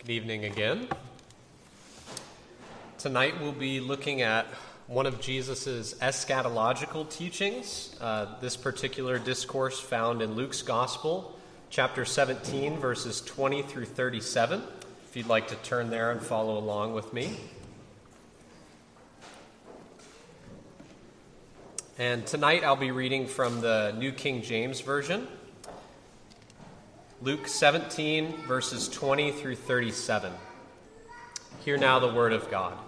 Good evening again. Tonight we'll be looking at one of Jesus' eschatological teachings, this particular discourse found in Luke's Gospel, chapter 17, verses 20 through 37. If you'd like to turn there and follow along with me. And tonight I'll be reading from the New King James Version. Luke 17, verses 20 through 37. Hear now the word of God.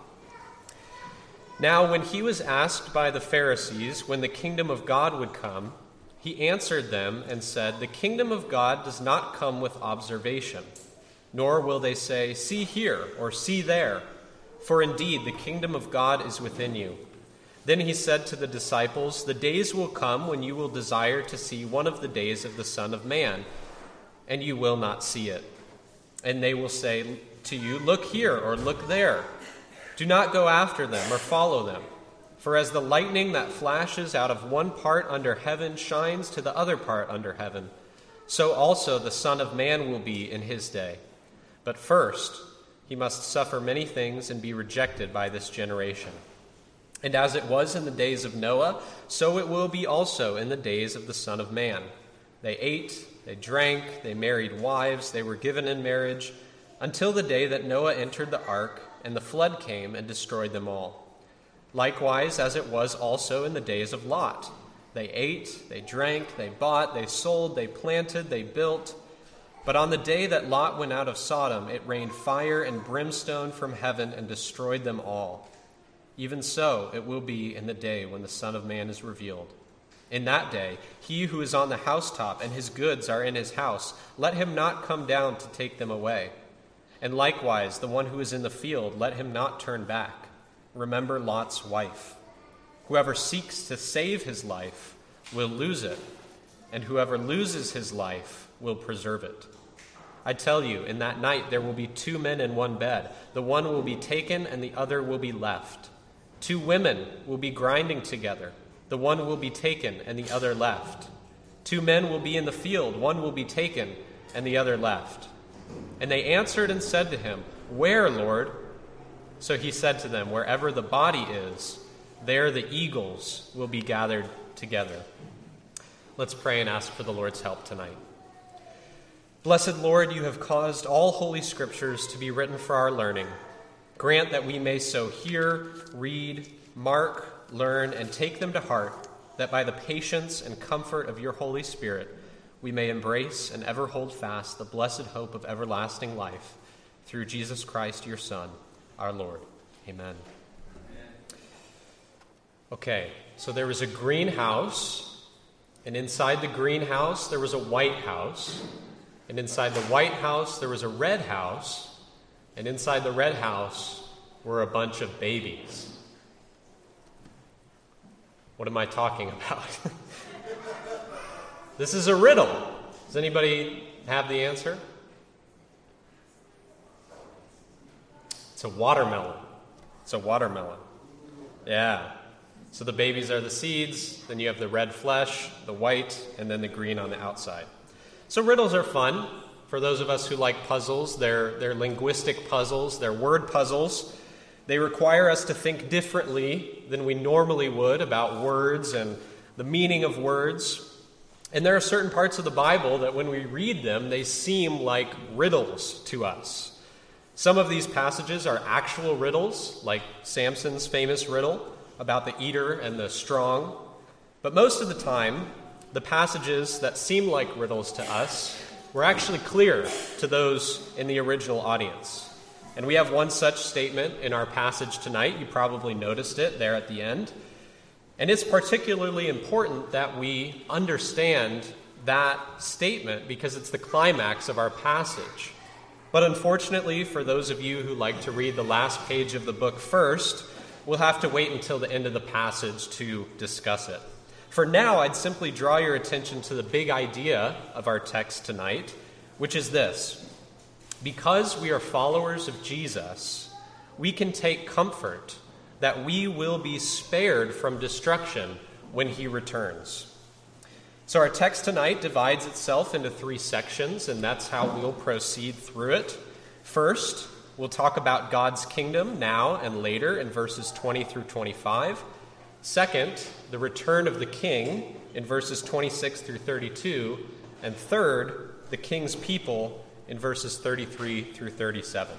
Now when he was asked by the Pharisees when the kingdom of God would come, he answered them and said, "The kingdom of God does not come with observation, nor will they say, 'See here,' or 'See there,' for indeed the kingdom of God is within you." Then he said to the disciples, "The days will come when you will desire to see one of the days of the Son of Man, and you will not see it. And they will say to you, 'Look here,' or 'Look there.' Do not go after them or follow them. For as the lightning that flashes out of one part under heaven shines to the other part under heaven, so also the Son of Man will be in his day. But first he must suffer many things and be rejected by this generation. And as it was in the days of Noah, so it will be also in the days of the Son of Man. They ate, they drank, they married wives, they were given in marriage, until the day that Noah entered the ark, and the flood came and destroyed them all. Likewise, as it was also in the days of Lot. They ate, they drank, they bought, they sold, they planted, they built. But on the day that Lot went out of Sodom, it rained fire and brimstone from heaven and destroyed them all. Even so, it will be in the day when the Son of Man is revealed. In that day, he who is on the housetop and his goods are in his house, let him not come down to take them away. And likewise, the one who is in the field, let him not turn back. Remember Lot's wife. Whoever seeks to save his life will lose it, and whoever loses his life will preserve it. I tell you, in that night there will be two men in one bed. The one will be taken and the other will be left. Two women will be grinding together. The one will be taken and the other left. Two men will be in the field. One will be taken and the other left. And they answered and said to him, "Where, Lord?" So he said to them, "Wherever the body is, there the eagles will be gathered together." Let's pray and ask for the Lord's help tonight. Blessed Lord, you have caused all holy scriptures to be written for our learning. Grant that we may so hear, read, mark, learn, and take them to heart, that by the patience and comfort of your Holy Spirit, we may embrace and ever hold fast the blessed hope of everlasting life, through Jesus Christ, your Son, our Lord. Amen. Okay, so there was a greenhouse, and inside the greenhouse there was a white house, and inside the white house there was a red house, and inside the red house were a bunch of babies. What am I talking about? This is a riddle. Does anybody have the answer? It's a watermelon. It's a watermelon. Yeah. So the babies are the seeds, then you have the red flesh, the white, and then the green on the outside. So riddles are fun. For those of us who like puzzles, they're linguistic puzzles, they're word puzzles. They require us to think differently than we normally would about words and the meaning of words. And there are certain parts of the Bible that when we read them, they seem like riddles to us. Some of these passages are actual riddles, like Samson's famous riddle about the eater and the strong. But most of the time, the passages that seem like riddles to us were actually clear to those in the original audience. And we have one such statement in our passage tonight. You probably noticed it there at the end. And it's particularly important that we understand that statement because it's the climax of our passage. But unfortunately, for those of you who like to read the last page of the book first, we'll have to wait until the end of the passage to discuss it. For now, I'd simply draw your attention to the big idea of our text tonight, which is this. Because we are followers of Jesus, we can take comfort that we will be spared from destruction when he returns. So our text tonight divides itself into three sections, and that's how we'll proceed through it. First, we'll talk about God's kingdom now and later in verses 20 through 25. Second, the return of the king in verses 26 through 32. And third, the king's people in verses 33 through 37.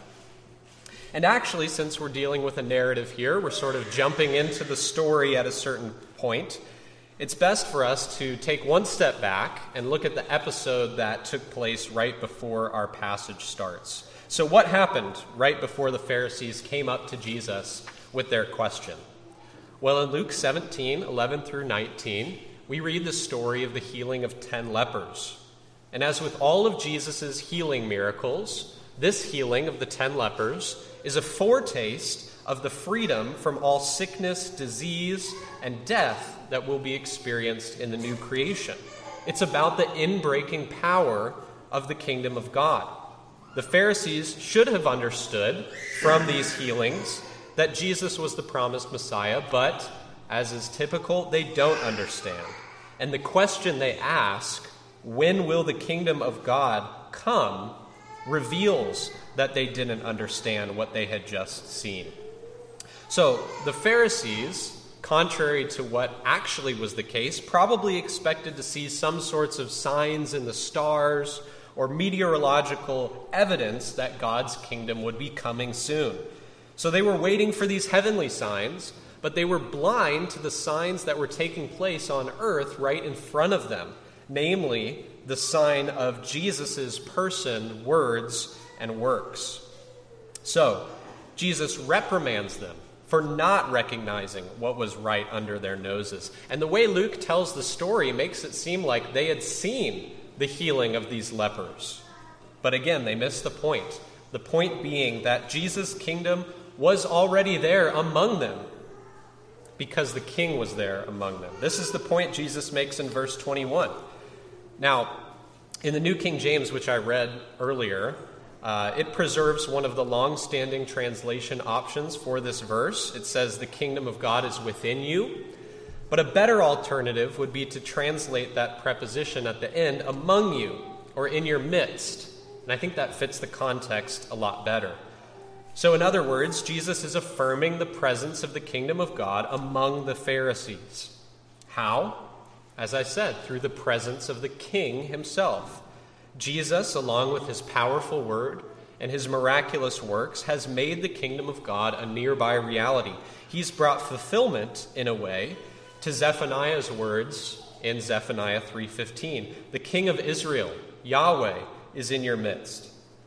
And actually, since we're dealing with a narrative here, we're sort of jumping into the story at a certain point. It's best for us to take one step back and look at the episode that took place right before our passage starts. So what happened right before the Pharisees came up to Jesus with their question? Well, in Luke 17, 11 through 19, we read the story of the healing of 10 lepers. And as with all of Jesus' healing miracles, this healing of the 10 lepers is a foretaste of the freedom from all sickness, disease, and death that will be experienced in the new creation. It's about the inbreaking power of the kingdom of God. The Pharisees should have understood from these healings that Jesus was the promised Messiah, but, as is typical, they don't understand. And the question they ask, when will the kingdom of God come, reveals that they didn't understand what they had just seen. So the Pharisees, contrary to what actually was the case, probably expected to see some sorts of signs in the stars or meteorological evidence that God's kingdom would be coming soon. So they were waiting for these heavenly signs, but they were blind to the signs that were taking place on earth right in front of them, namely the sign of Jesus' person, words, and works. So Jesus reprimands them for not recognizing what was right under their noses. And the way Luke tells the story makes it seem like they had seen the healing of these lepers. But again, they missed the point. The point being that Jesus' kingdom was already there among them because the king was there among them. This is the point Jesus makes in verse 21. Now, in the New King James, which I read earlier, it preserves one of the long-standing translation options for this verse. It says, "The kingdom of God is within you." But a better alternative would be to translate that preposition at the end, "among you," or "in your midst." And I think that fits the context a lot better. So in other words, Jesus is affirming the presence of the kingdom of God among the Pharisees. How? As I said, through the presence of the king himself. Jesus, along with his powerful word and his miraculous works, has made the kingdom of God a nearby reality. He's brought fulfillment, in a way, to Zephaniah's words in Zephaniah 3:15. The King of Israel, Yahweh, is in your midst.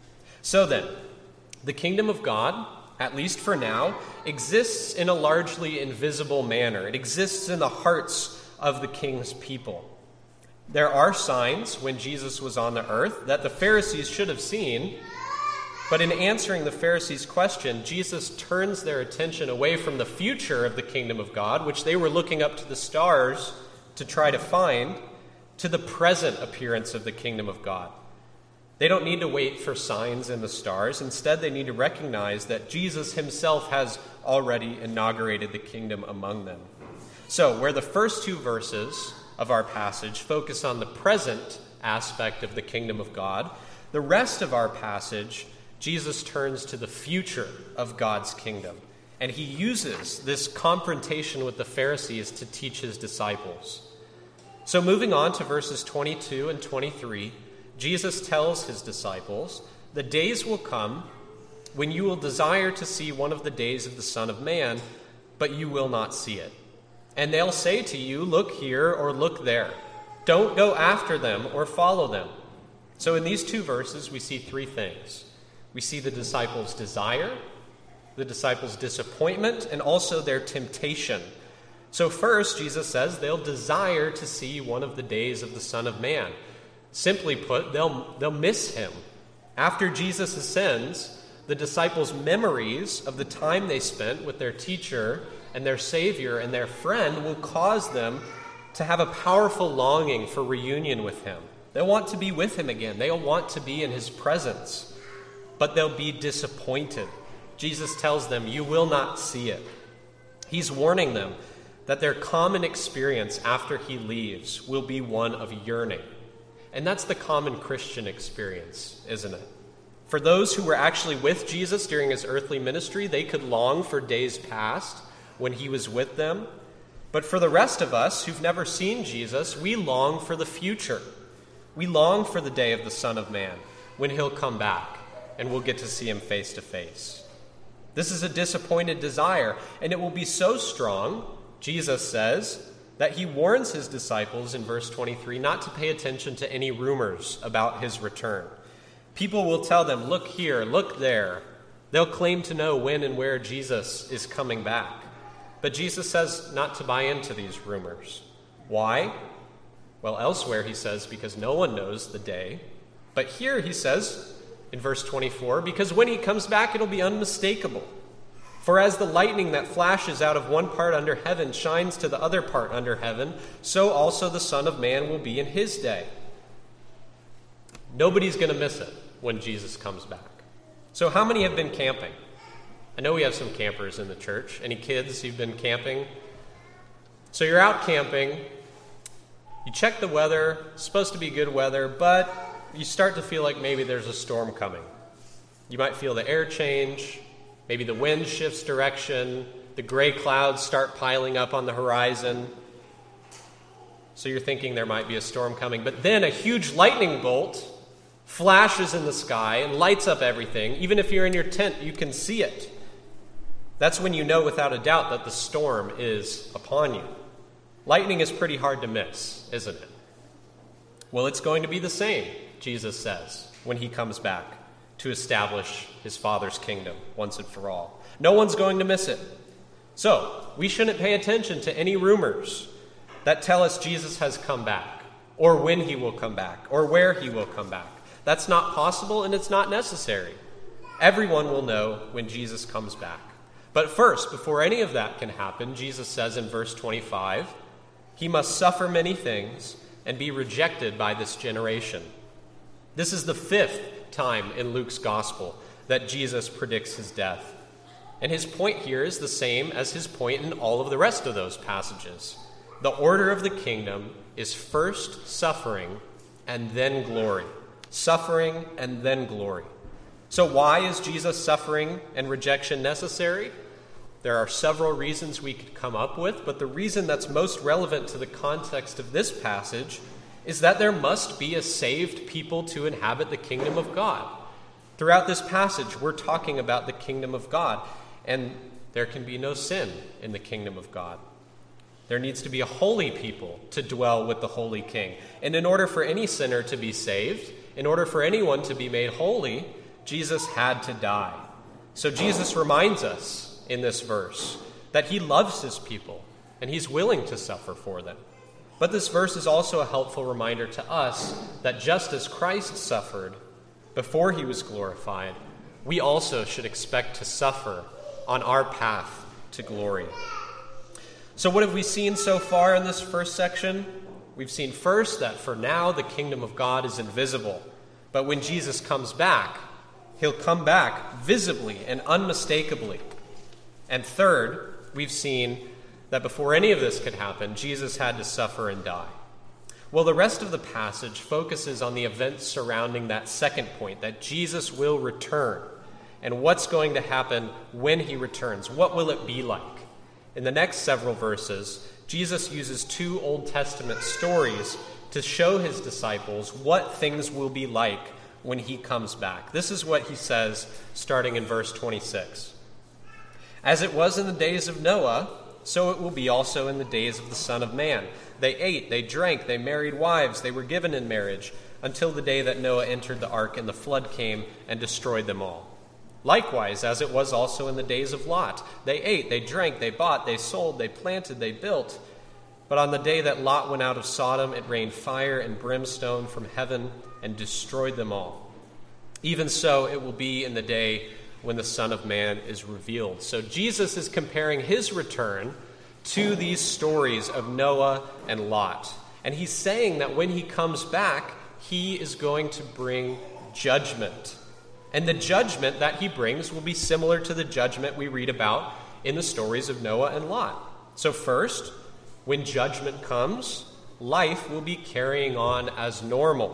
So then, the kingdom of God, at least for now, exists in a largely invisible manner. It exists in the hearts of the king's people. There are signs when Jesus was on the earth that the Pharisees should have seen, but in answering the Pharisees' question, Jesus turns their attention away from the future of the kingdom of God, which they were looking up to the stars to try to find, to the present appearance of the kingdom of God. They don't need to wait for signs in the stars. Instead, they need to recognize that Jesus himself has already inaugurated the kingdom among them. So, where the first two verses of our passage focus on the present aspect of the kingdom of God, the rest of our passage, Jesus turns to the future of God's kingdom. And he uses this confrontation with the Pharisees to teach his disciples. So moving on to verses 22 and 23, Jesus tells his disciples, "The days will come when you will desire to see one of the days of the Son of Man, but you will not see it. And they'll say to you, 'Look here,' or 'Look there.' Don't go after them or follow them." So in these two verses, we see three things. We see the disciples' desire, the disciples' disappointment, and also their temptation. So first, Jesus says they'll desire to see one of the days of the Son of Man. Simply put, they'll miss him. After Jesus ascends, the disciples' memories of the time they spent with their teacher and their Savior and their friend will cause them to have a powerful longing for reunion with him. They'll want to be with him again. They'll want to be in his presence. But they'll be disappointed. Jesus tells them, "You will not see it." He's warning them that their common experience after he leaves will be one of yearning. And that's the common Christian experience, isn't it? For those who were actually with Jesus during his earthly ministry, they could long for days past when he was with them. But for the rest of us who've never seen Jesus, we long for the future. We long for the day of the Son of Man, when he'll come back and we'll get to see him face to face. This is a disappointed desire, and it will be so strong, Jesus says, that he warns his disciples in verse 23 not to pay attention to any rumors about his return. People will tell them, look here, look there. They'll claim to know when and where Jesus is coming back. But Jesus says not to buy into these rumors. Why? Well, elsewhere he says, because no one knows the day. But here he says, in verse 24, because when he comes back, it'll be unmistakable. For as the lightning that flashes out of one part under heaven shines to the other part under heaven, so also the Son of Man will be in his day. Nobody's going to miss it when Jesus comes back. So how many have been camping? I know we have some campers in the church. Any kids who've been camping? So you're out camping. You check the weather. It's supposed to be good weather, but you start to feel like maybe there's a storm coming. You might feel the air change. Maybe the wind shifts direction. The gray clouds start piling up on the horizon. So you're thinking there might be a storm coming. But then a huge lightning bolt flashes in the sky and lights up everything. Even if you're in your tent, you can see it. That's when you know without a doubt that the storm is upon you. Lightning is pretty hard to miss, isn't it? Well, it's going to be the same, Jesus says, when he comes back to establish his Father's kingdom once and for all. No one's going to miss it. So, we shouldn't pay attention to any rumors that tell us Jesus has come back, or when he will come back, or where he will come back. That's not possible, and it's not necessary. Everyone will know when Jesus comes back. But first, before any of that can happen, Jesus says in verse 25, he must suffer many things and be rejected by this generation. This is the 5th time in Luke's gospel that Jesus predicts his death. And his point here is the same as his point in all of the rest of those passages. The order of the kingdom is first suffering and then glory. Suffering and then glory. So why is Jesus' suffering and rejection necessary? There are several reasons we could come up with, but the reason that's most relevant to the context of this passage is that there must be a saved people to inhabit the kingdom of God. Throughout this passage, we're talking about the kingdom of God, and there can be no sin in the kingdom of God. There needs to be a holy people to dwell with the holy king. And in order for any sinner to be saved, in order for anyone to be made holy, Jesus had to die. So Jesus reminds us in this verse that he loves his people and he's willing to suffer for them. But this verse is also a helpful reminder to us that just as Christ suffered before he was glorified, we also should expect to suffer on our path to glory. So what have we seen so far in this first section? We've seen first that for now the kingdom of God is invisible. But when Jesus comes back, he'll come back visibly and unmistakably. And third, we've seen that before any of this could happen, Jesus had to suffer and die. Well, the rest of the passage focuses on the events surrounding that second point, that Jesus will return, and what's going to happen when he returns. What will it be like? In the next several verses, Jesus uses 2 Old Testament stories to show his disciples what things will be like when he comes back. This is what he says, starting in verse 26. As it was in the days of Noah, so it will be also in the days of the Son of Man. They ate, they drank, they married wives, they were given in marriage, until the day that Noah entered the ark and the flood came and destroyed them all. Likewise, as it was also in the days of Lot, they ate, they drank, they bought, they sold, they planted, they built. But on the day that Lot went out of Sodom, it rained fire and brimstone from heaven and destroyed them all. Even so, it will be in the day when the Son of Man is revealed. So Jesus is comparing his return to these stories of Noah and Lot. And he's saying that when he comes back, he is going to bring judgment. And the judgment that he brings will be similar to the judgment we read about in the stories of Noah and Lot. So first, when judgment comes, life will be carrying on as normal.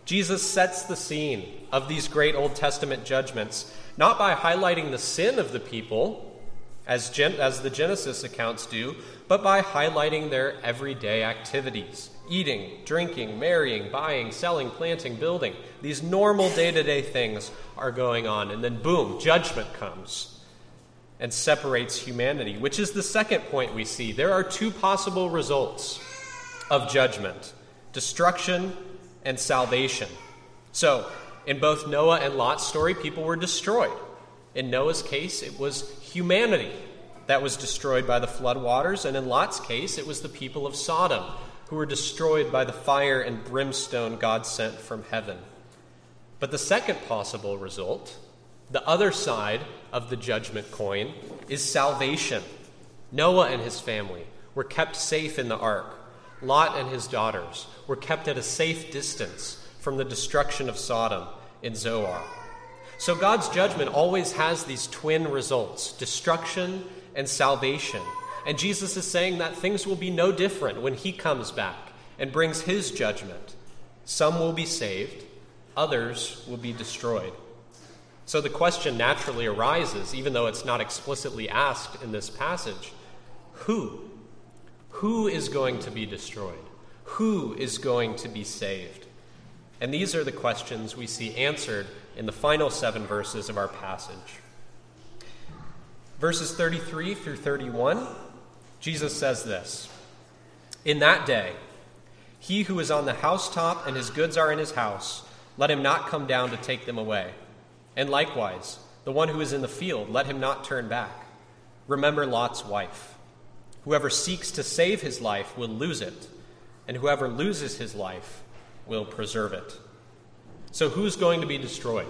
Jesus sets the scene of these great Old Testament judgments, not by highlighting the sin of the people, as the Genesis accounts do, but by highlighting their everyday activities. Eating, drinking, marrying, buying, selling, planting, building. These normal day-to-day things are going on. And then boom, judgment comes and separates humanity, which is the second point we see. There are two possible results of judgment: destruction and salvation. So, in both Noah and Lot's story, people were destroyed. In Noah's case, it was humanity that was destroyed by the flood waters, and in Lot's case, it was the people of Sodom who were destroyed by the fire and brimstone God sent from heaven. But the second possible result, the other side of the judgment coin, is salvation. Noah and his family were kept safe in the ark. Lot and his daughters were kept at a safe distance from the destruction of Sodom in Zoar. So God's judgment always has these twin results: destruction and salvation. And Jesus is saying that things will be no different when he comes back and brings his judgment. Some will be saved, others will be destroyed. So the question naturally arises, even though it's not explicitly asked in this passage: who? Who is going to be destroyed? Who is going to be saved? And these are the questions we see answered in the final 7 verses of our passage. Verses 33 through 31, Jesus says this: "In that day, he who is on the housetop and his goods are in his house, let him not come down to take them away. And likewise, the one who is in the field, let him not turn back. Remember Lot's wife. Whoever seeks to save his life will lose it, and whoever loses his life will preserve it." So who's going to be destroyed?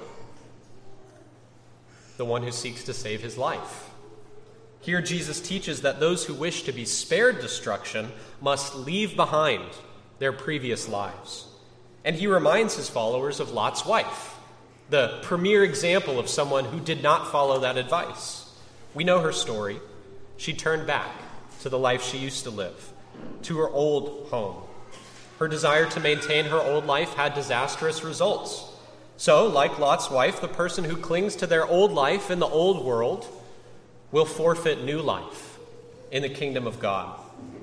The one who seeks to save his life. Here Jesus teaches that those who wish to be spared destruction must leave behind their previous lives. And he reminds his followers of Lot's wife, the premier example of someone who did not follow that advice. We know her story. She turned back to the life she used to live, to her old home. Her desire to maintain her old life had disastrous results. So, like Lot's wife, the person who clings to their old life in the old world will forfeit new life in the kingdom of God.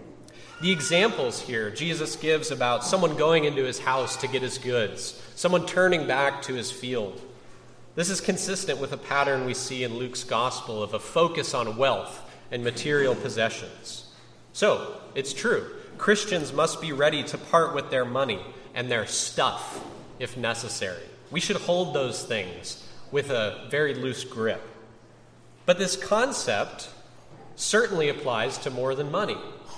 The examples here Jesus gives about someone going into his house to get his goods, someone turning back to his field. This is consistent with a pattern we see in Luke's gospel of a focus on wealth and material possessions. So, it's true, Christians must be ready to part with their money and their stuff if necessary. We should hold those things with a very loose grip. But this concept certainly applies to more than money.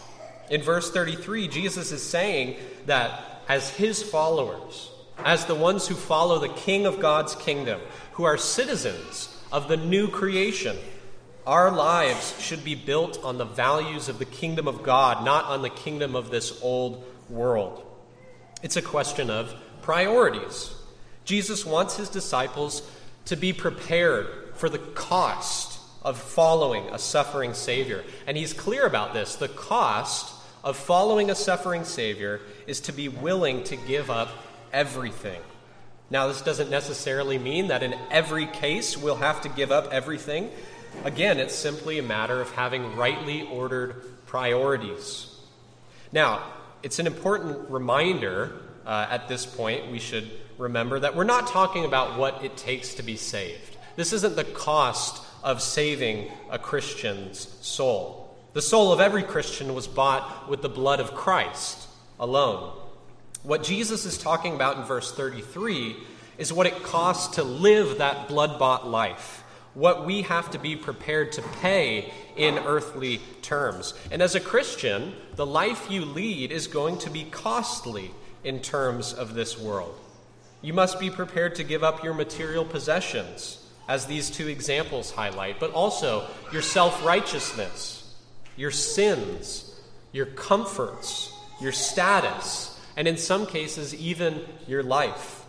In verse 33, Jesus is saying that as his followers, as the ones who follow the King of God's kingdom, who are citizens of the new creation, our lives should be built on the values of the kingdom of God, not on the kingdom of this old world. It's a question of priorities. Jesus wants his disciples to be prepared for the cost of following a suffering Savior. And he's clear about this. The cost of following a suffering Savior is to be willing to give up everything. Now, this doesn't necessarily mean that in every case we'll have to give up everything. Again, it's simply a matter of having rightly ordered priorities. Now, it's an important reminder at this point, we should remember that we're not talking about what it takes to be saved. This isn't the cost of saving a Christian's soul. The soul of every Christian was bought with the blood of Christ alone. What Jesus is talking about in verse 33 is what it costs to live that blood-bought life, what we have to be prepared to pay in earthly terms. And as a Christian, the life you lead is going to be costly in terms of this world. You must be prepared to give up your material possessions, as these two examples highlight, but also your self-righteousness, your sins, your comforts, your status, and in some cases, even your life.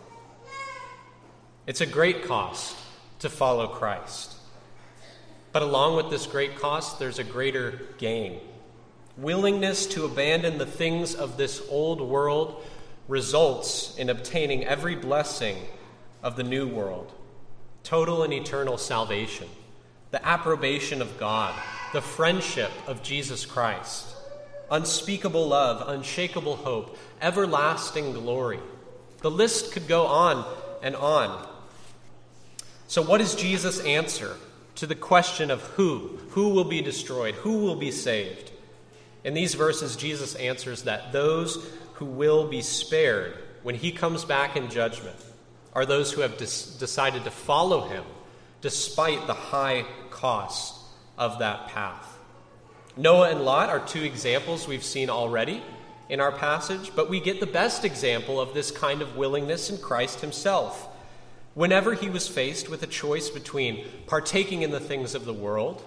It's a great cost to follow Christ. But along with this great cost, there's a greater gain. Willingness to abandon the things of this old world results in obtaining every blessing of the new world: total and eternal salvation, the approbation of God, the friendship of Jesus Christ, unspeakable love, unshakable hope, everlasting glory. The list could go on and on. So what is Jesus' answer to the question of who? Who will be destroyed? Who will be saved? In these verses, Jesus answers that those who will be spared when he comes back in judgment are those who have decided to follow him despite the high cost of that path. Noah and Lot are two examples we've seen already in our passage, but we get the best example of this kind of willingness in Christ himself. Whenever he was faced with a choice between partaking in the things of the world,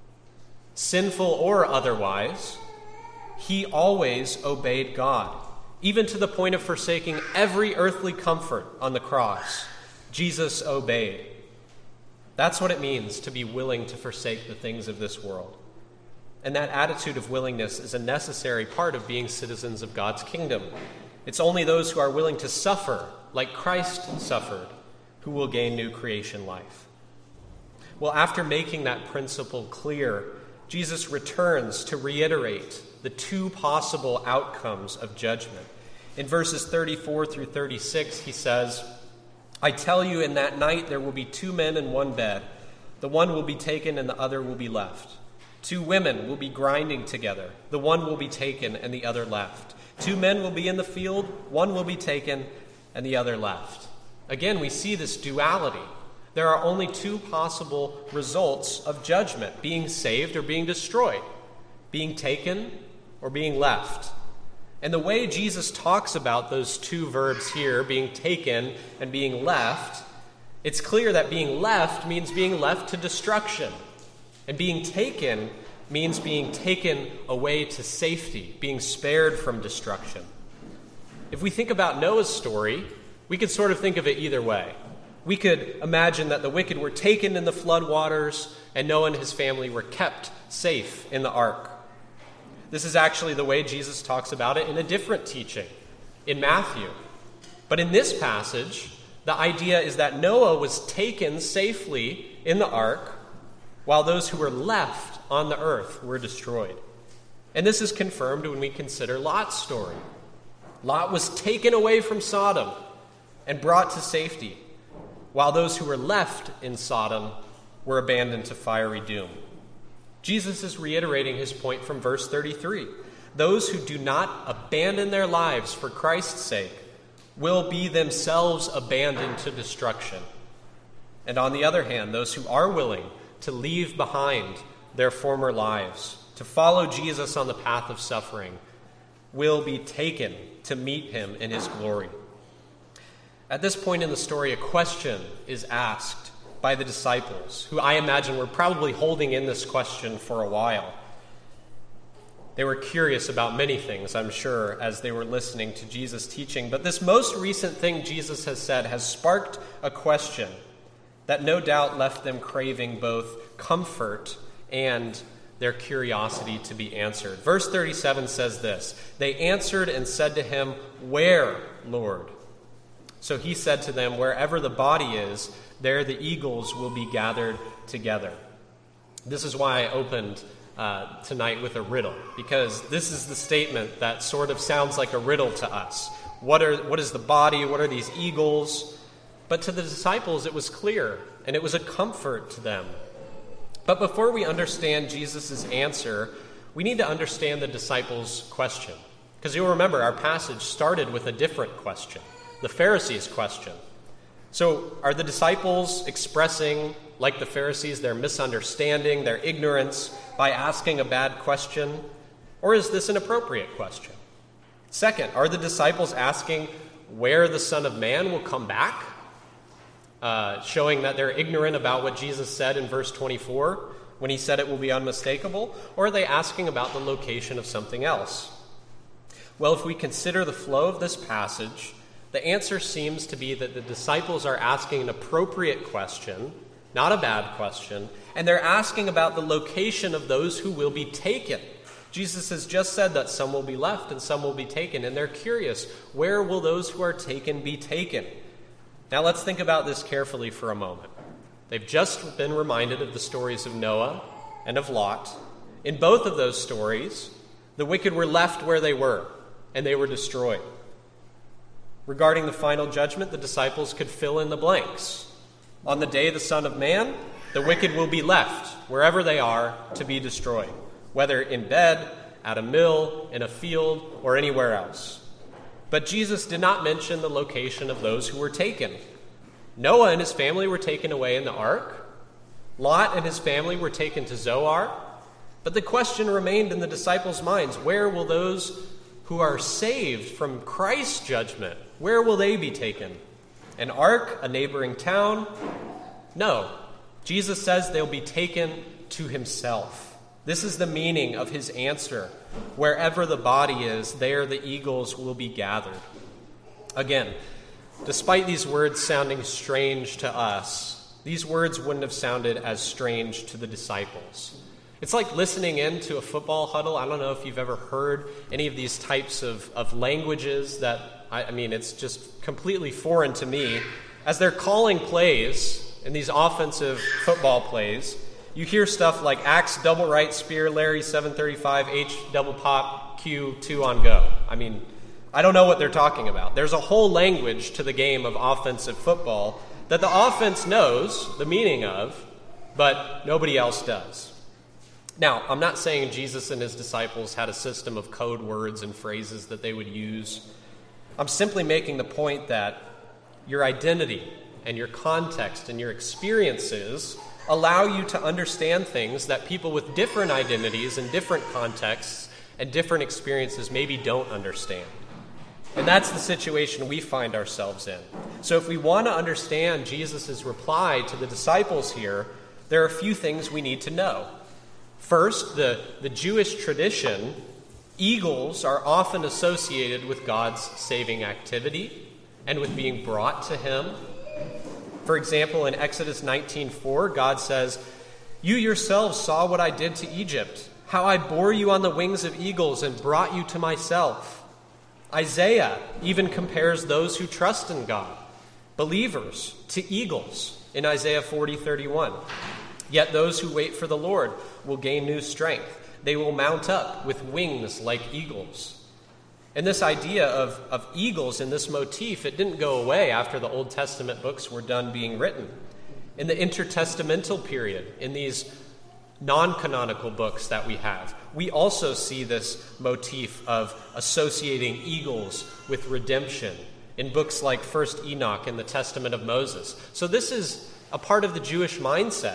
sinful or otherwise, he always obeyed God, even to the point of forsaking every earthly comfort on the cross. Jesus obeyed. That's what it means to be willing to forsake the things of this world. And that attitude of willingness is a necessary part of being citizens of God's kingdom. It's only those who are willing to suffer like Christ suffered who will gain new creation life. Well, after making that principle clear, Jesus returns to reiterate the two possible outcomes of judgment. In verses 34 through 36, he says, "I tell you, in that night there will be two men in one bed. The one will be taken and the other will be left. Two women will be grinding together. The one will be taken and the other left. Two men will be in the field. One will be taken and the other left." Again, we see this duality. There are only two possible results of judgment: being saved or being destroyed, being taken or being left. And the way Jesus talks about those two verbs here, being taken and being left, it's clear that being left means being left to destruction. And being taken means being taken away to safety, being spared from destruction. If we think about Noah's story, we could sort of think of it either way. We could imagine that the wicked were taken in the flood waters and Noah and his family were kept safe in the ark. This is actually the way Jesus talks about it in a different teaching in Matthew. But in this passage, the idea is that Noah was taken safely in the ark while those who were left on the earth were destroyed. And this is confirmed when we consider Lot's story. Lot was taken away from Sodom and brought to safety, while those who were left in Sodom were abandoned to fiery doom. Jesus is reiterating his point from verse 33. Those who do not abandon their lives for Christ's sake will be themselves abandoned to destruction. And on the other hand, those who are willing to leave behind their former lives, to follow Jesus on the path of suffering, will be taken to meet him in his glory. At this point in the story, a question is asked by the disciples, who I imagine were probably holding in this question for a while. They were curious about many things, I'm sure, as they were listening to Jesus' teaching. But this most recent thing Jesus has said has sparked a question that no doubt left them craving both comfort and their curiosity to be answered. Verse 37 says this: "They answered and said to him, 'Where, Lord?' So he said to them, 'Wherever the body is, there the eagles will be gathered together.'" This is why I opened tonight with a riddle, because this is the statement that sort of sounds like a riddle to us. What is the body? What are these eagles? But to the disciples it was clear, and it was a comfort to them. But before we understand Jesus' answer, we need to understand the disciples' question. Because you'll remember our passage started with a different question, the Pharisees' question. So are the disciples expressing, like the Pharisees, their misunderstanding, their ignorance by asking a bad question? Or is this an appropriate question? Second, are the disciples asking where the Son of Man will come back? Showing that they're ignorant about what Jesus said in verse 24 when he said it will be unmistakable? Or are they asking about the location of something else? Well, if we consider the flow of this passage, the answer seems to be that the disciples are asking an appropriate question, not a bad question, and they're asking about the location of those who will be taken, Jesus has just said that some will be left and some will be taken, and they're curious, where will those who are taken be taken? Now let's think about this carefully for a moment. They've just been reminded of the stories of Noah and of Lot. In both of those stories, the wicked were left where they were, and they were destroyed. Regarding the final judgment, the disciples could fill in the blanks. On the day of the Son of Man, the wicked will be left wherever they are to be destroyed, whether in bed, at a mill, in a field, or anywhere else. But Jesus did not mention the location of those who were taken. Noah and his family were taken away in the ark. Lot and his family were taken to Zoar. But the question remained in the disciples' minds, where will those who are saved from Christ's judgment, where will they be taken? An ark, a neighboring town? No. Jesus says they'll be taken to himself. This is the meaning of his answer. Wherever the body is, there the eagles will be gathered. Again, despite these words sounding strange to us, these words wouldn't have sounded as strange to the disciples. It's like listening in to a football huddle. I don't know if you've ever heard any of these types of languages that, I mean, it's just completely foreign to me. As they're calling plays in these offensive football plays, you hear stuff like Axe double right spear, Larry 735, H double pop, Q 2 on go. I mean, I don't know what they're talking about. There's a whole language to the game of offensive football that the offense knows the meaning of, but nobody else does. Now, I'm not saying Jesus and his disciples had a system of code words and phrases that they would use. I'm simply making the point that your identity and your context and your experiences allow you to understand things that people with different identities and different contexts and different experiences maybe don't understand. And that's the situation we find ourselves in. So if we want to understand Jesus' reply to the disciples here, there are a few things we need to know. First, the Jewish tradition, eagles are often associated with God's saving activity and with being brought to him. For example, in Exodus 19:4, God says, "You yourselves saw what I did to Egypt, how I bore you on the wings of eagles and brought you to myself." Isaiah even compares those who trust in God, believers, to eagles in Isaiah 40:31. "Yet those who wait for the Lord will gain new strength. They will mount up with wings like eagles." And this idea of eagles in this motif, it didn't go away after the Old Testament books were done being written. In the intertestamental period, in these non-canonical books that we have, we also see this motif of associating eagles with redemption in books like 1 Enoch and the Testament of Moses. So this is a part of the Jewish mindset.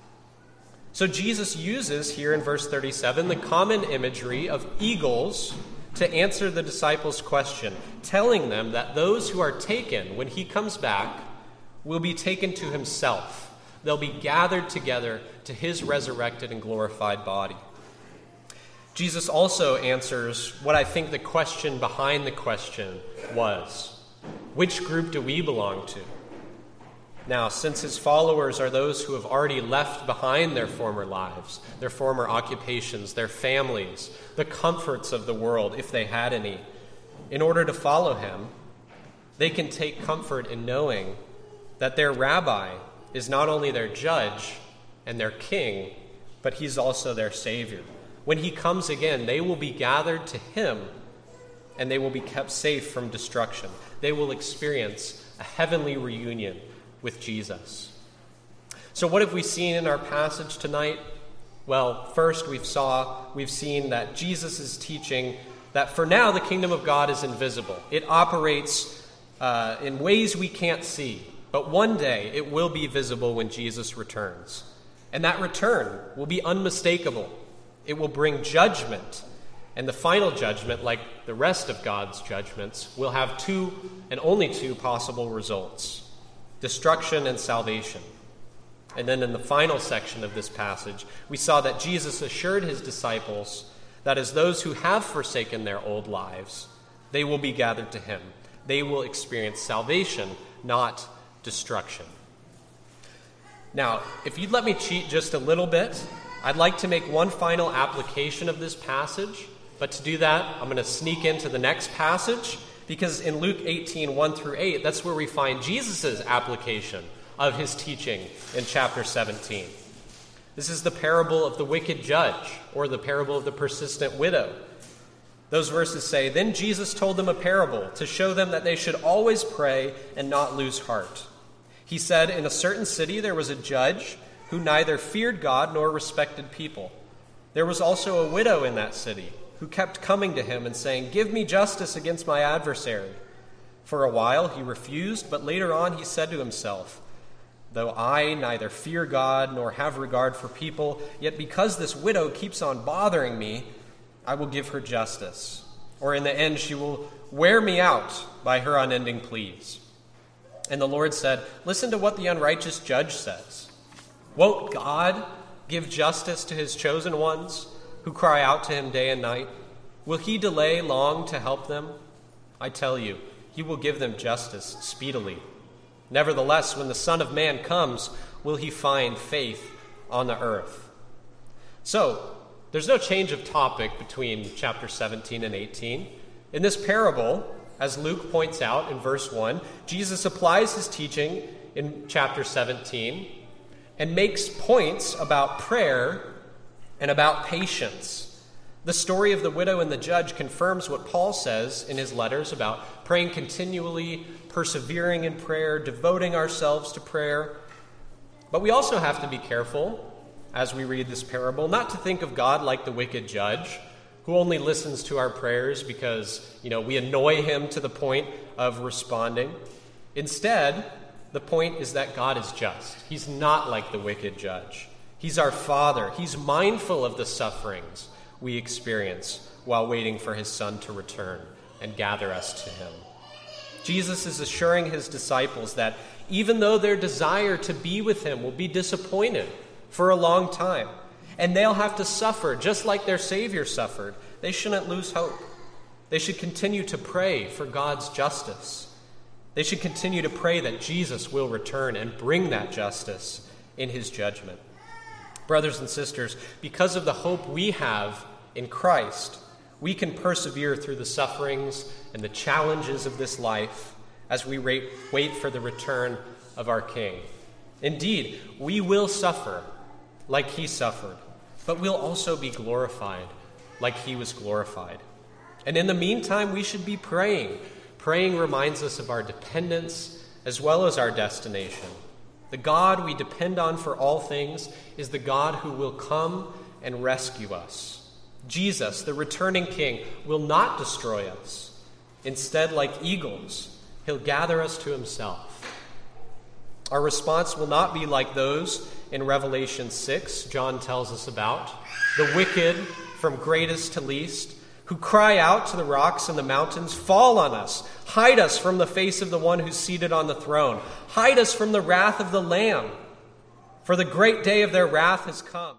So Jesus uses here in verse 37 the common imagery of eagles to answer the disciples' question, telling them that those who are taken when he comes back will be taken to himself. They'll be gathered together to his resurrected and glorified body. Jesus also answers what I think the question behind the question was. Which group do we belong to? Now, since his followers are those who have already left behind their former lives, their former occupations, their families, the comforts of the world, if they had any, in order to follow him, they can take comfort in knowing that their rabbi is not only their judge and their king, but he's also their savior. When he comes again, they will be gathered to him and they will be kept safe from destruction. They will experience a heavenly reunion with Jesus. So what have we seen in our passage tonight? Well, first we've seen that Jesus is teaching that for now the kingdom of God is invisible. It operates in ways we can't see, but one day it will be visible when Jesus returns. And that return will be unmistakable. It will bring judgment, and the final judgment, like the rest of God's judgments, will have two and only two possible results: destruction and salvation. And then in the final section of this passage, we saw that Jesus assured his disciples that as those who have forsaken their old lives, they will be gathered to him. They will experience salvation, not destruction. Now, if you'd let me cheat just a little bit, I'd like to make one final application of this passage, but to do that, I'm going to sneak into the next passage, because in Luke 18, 1 through 8, that's where we find Jesus' application of his teaching in chapter 17. This is the parable of the wicked judge, or the parable of the persistent widow. Those verses say, "Then Jesus told them a parable to show them that they should always pray and not lose heart. He said, in a certain city there was a judge who neither feared God nor respected people. There was also a widow in that city who kept coming to him and saying, 'Give me justice against my adversary.' For a while he refused, but later on he said to himself, 'Though I neither fear God nor have regard for people, yet because this widow keeps on bothering me, I will give her justice. Or in the end she will wear me out by her unending pleas.' And the Lord said, 'Listen to what the unrighteous judge says. Won't God give justice to his chosen ones who cry out to him day and night? Will he delay long to help them? I tell you, he will give them justice speedily. Nevertheless, when the Son of Man comes, will he find faith on the earth?'" So, there's no change of topic between chapter 17 and 18. In this parable, as Luke points out in verse 1, Jesus applies his teaching in chapter 17 and makes points about prayer and about patience. The story of the widow and the judge confirms what Paul says in his letters about praying continually, persevering in prayer, devoting ourselves to prayer. But we also have to be careful, as we read this parable, not to think of God like the wicked judge, who only listens to our prayers because, we annoy him to the point of responding. Instead, the point is that God is just. He's not like the wicked judge. He's our Father. He's mindful of the sufferings we experience while waiting for his Son to return and gather us to him. Jesus is assuring his disciples that even though their desire to be with him will be disappointed for a long time, and they'll have to suffer just like their Savior suffered, they shouldn't lose hope. They should continue to pray for God's justice. They should continue to pray that Jesus will return and bring that justice in his judgment. Brothers and sisters, because of the hope we have in Christ, we can persevere through the sufferings and the challenges of this life as we wait for the return of our King. Indeed, we will suffer like he suffered, but we'll also be glorified like he was glorified. And in the meantime, we should be praying. Praying reminds us of our dependence as well as our destination. The God we depend on for all things is the God who will come and rescue us. Jesus, the returning King, will not destroy us. Instead, like eagles, he'll gather us to himself. Our response will not be like those in Revelation 6 John tells us about, the wicked from greatest to least, who cry out to the rocks and the mountains, "Fall on us, hide us from the face of the one who's seated on the throne, hide us from the wrath of the Lamb, for the great day of their wrath has come."